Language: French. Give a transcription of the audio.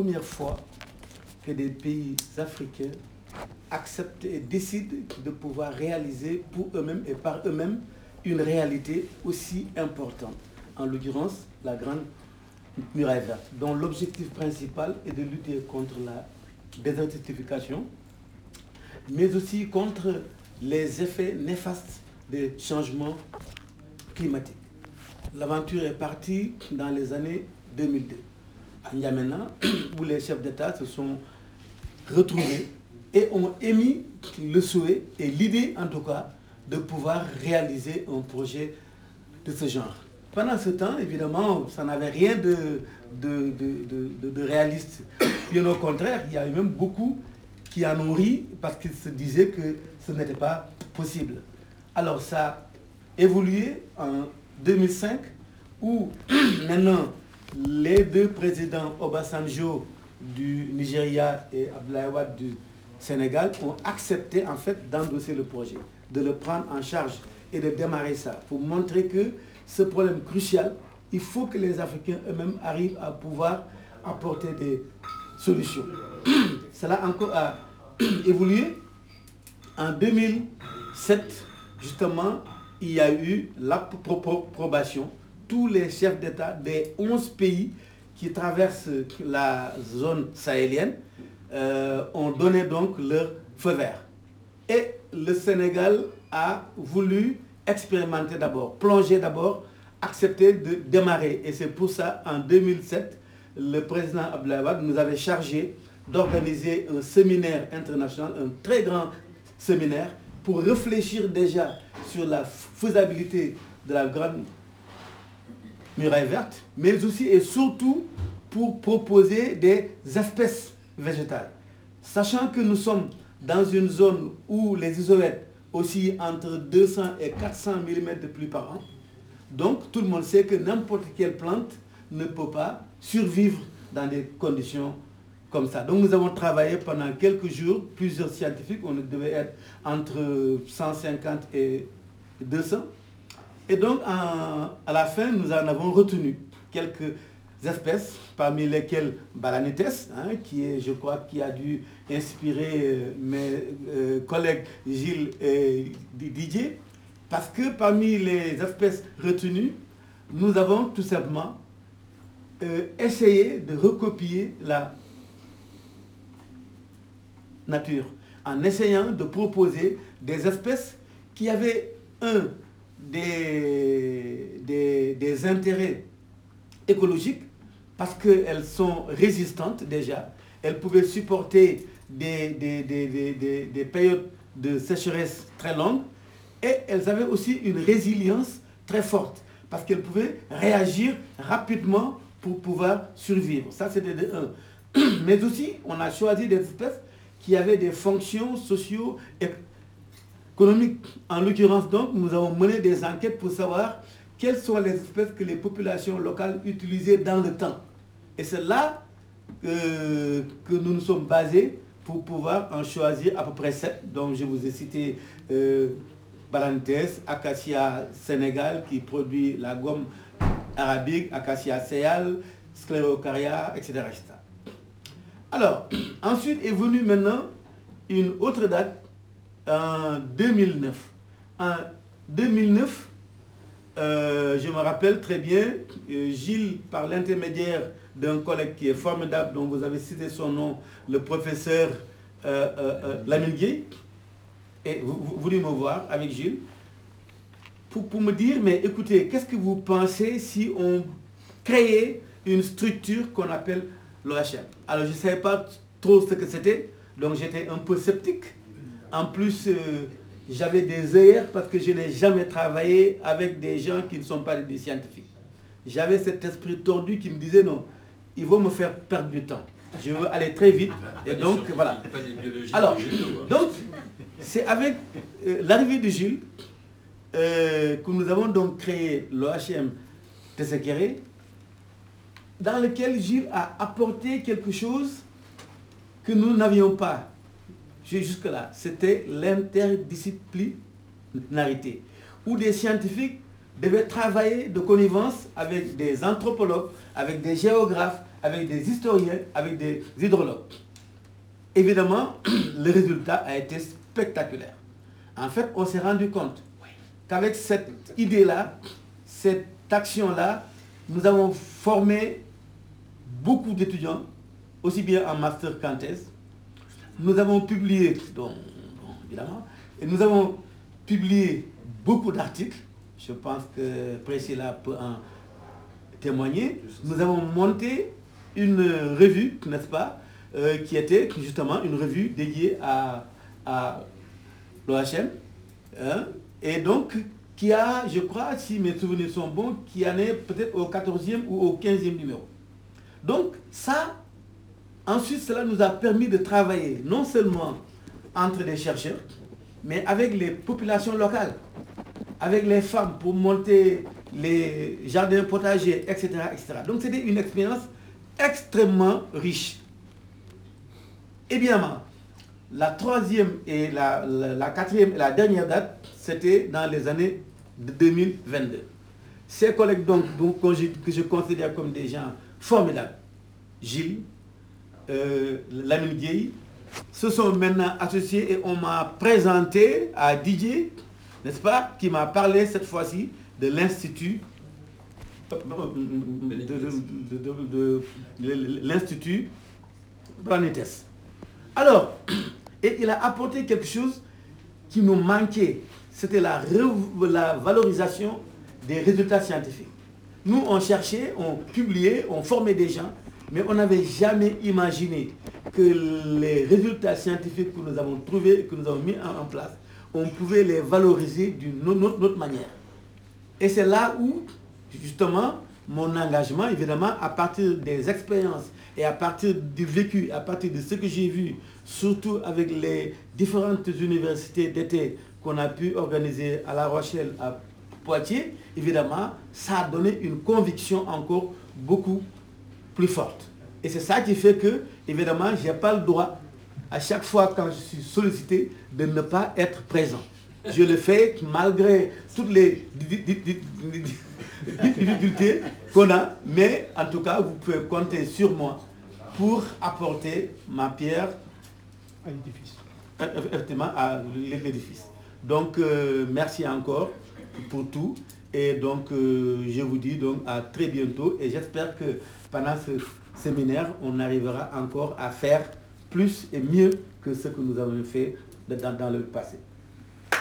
première fois que des pays africains acceptent et décident de pouvoir réaliser pour eux-mêmes et par eux-mêmes une réalité aussi importante, en l'occurrence la Grande Muraille Verte, dont l'objectif principal est de lutter contre la désertification, mais aussi contre les effets néfastes des changements climatiques. L'aventure est partie dans les années 2002, à N'Djamena, où les chefs d'État se sont retrouvés et ont émis le souhait et l'idée en tout cas de pouvoir réaliser un projet de ce genre. Pendant ce temps, évidemment, ça n'avait rien de réaliste. Bien au contraire, il y a eu même beaucoup qui en ont ri parce qu'ils se disaient que ce n'était pas possible. Alors ça a évolué en 2005 où maintenant les deux présidents Obasanjo du Nigeria et Abdoulaye Wade du Sénégal ont accepté en fait d'endosser le projet, de le prendre en charge et de démarrer ça pour montrer que ce problème crucial, il faut que les Africains eux-mêmes arrivent à pouvoir apporter des solutions. Cela encore a évolué. En 2007, justement, il y a eu l'approbation. Tous les chefs d'État des 11 pays qui traversent la zone sahélienne ont donné donc leur feu vert. Et le Sénégal a voulu expérimenter d'abord, plonger d'abord, accepter de démarrer. Et c'est pour ça, en 2007, le président Abdoulaye Wade nous avait chargé d'organiser un séminaire international, un très grand séminaire, pour réfléchir déjà sur la faisabilité de la Grande Muraille Verte, mais aussi et surtout pour proposer des espèces végétales. Sachant que nous sommes dans une zone où les isomètres oscillent entre 200 et 400 mm de pluie par an, donc tout le monde sait que n'importe quelle plante ne peut pas survivre dans des conditions comme ça. Donc nous avons travaillé pendant quelques jours, plusieurs scientifiques, on devait être entre 150 et 200. Et donc à la fin, nous en avons retenu quelques espèces, parmi lesquelles Balanites, qui est, je crois, qui a dû inspirer mes collègues Gilles et Didier, parce que parmi les espèces retenues, nous avons tout simplement essayé de recopier la nature, en essayant de proposer des espèces qui avaient des intérêts écologiques, parce qu'elles sont résistantes déjà, elles pouvaient supporter des périodes de sécheresse très longues, et elles avaient aussi une résilience très forte, parce qu'elles pouvaient réagir rapidement pour pouvoir survivre. Ça, c'était de un. Mais aussi, on a choisi des espèces qui avaient des fonctions socio-économiques. En l'occurrence, donc, nous avons mené des enquêtes pour savoir quelles sont les espèces que les populations locales utilisaient dans le temps. Et c'est là que nous nous sommes basés pour pouvoir en choisir à peu près 7. Donc, je vous ai cité Balanites, Acacia Sénégal, qui produit la gomme arabique, Acacia Séal, Sclerocaria, etc., etc. Alors, ensuite est venue maintenant une autre date, en 2009. En 2009, je me rappelle très bien, Gilles, par l'intermédiaire d'un collègue qui est formidable, dont vous avez cité son nom, le professeur Lamine Gueye, est venu me voir avec Gilles, pour me dire, mais écoutez, qu'est-ce que vous pensez si on créait une structure qu'on appelle l'OHM? Alors je ne savais pas trop ce que c'était, donc j'étais un peu sceptique. En plus, j'avais des œillères parce que je n'ai jamais travaillé avec des gens qui ne sont pas des scientifiques. J'avais cet esprit tordu qui me disait non, ils vont me faire perdre du temps. Je veux aller très vite. Et donc, voilà. Alors, donc, c'est avec l'arrivée de Jules que nous avons donc créé l'OHM Tessékéré, dans lequel Gilles a apporté quelque chose que nous n'avions pas jusque-là. C'était l'interdisciplinarité, où des scientifiques devaient travailler de connivence avec des anthropologues, avec des géographes, avec des historiens, avec des hydrologues. Évidemment, le résultat a été spectaculaire. En fait, on s'est rendu compte qu'avec cette idée-là, cette action-là, nous avons formé beaucoup d'étudiants, aussi bien en master qu'en thèse. Nous avons publié, évidemment, et nous avons publié beaucoup d'articles. Je pense que Priscilla peut en témoigner. Nous avons monté une revue, n'est-ce pas, qui était justement une revue dédiée à l'OHM, hein, et donc qui a, je crois, si mes souvenirs sont bons, qui en est peut-être au 14e ou au 15e numéro. Donc ça, ensuite, cela nous a permis de travailler non seulement entre les chercheurs, mais avec les populations locales, avec les femmes pour monter les jardins potagers, etc., etc. Donc c'était une expérience extrêmement riche. Évidemment, la troisième et la quatrième et la dernière date, c'était dans les années 2022. Ces collègues donc que je considère comme des gens formidables, Gilles, Lamine Gueye, se sont maintenant associés et on m'a présenté à Didier, n'est-ce pas, qui m'a parlé cette fois-ci de l'Institut l'Institut Planétes. Alors, et il a apporté quelque chose qui nous manquait, c'était la valorisation des résultats scientifiques. Nous, on cherchait, on publiait, on formait des gens, mais on n'avait jamais imaginé que les résultats scientifiques que nous avons trouvés, que nous avons mis en place, on pouvait les valoriser d'une autre manière. Et c'est là où, justement, mon engagement, évidemment, à partir des expériences et à partir du vécu, à partir de ce que j'ai vu, surtout avec les différentes universités d'été qu'on a pu organiser à La Rochelle, à Poitiers, évidemment, ça a donné une conviction encore beaucoup plus forte. Et c'est ça qui fait que, évidemment, je n'ai pas le droit, à chaque fois quand je suis sollicité, de ne pas être présent. Je le fais malgré toutes les difficultés qu'on a, mais en tout cas, vous pouvez compter sur moi pour apporter ma pierre à l'édifice. Donc, merci encore pour tout. Et donc, je vous dis donc à très bientôt. Et j'espère que pendant ce séminaire, on arrivera encore à faire plus et mieux que ce que nous avons fait dans le passé.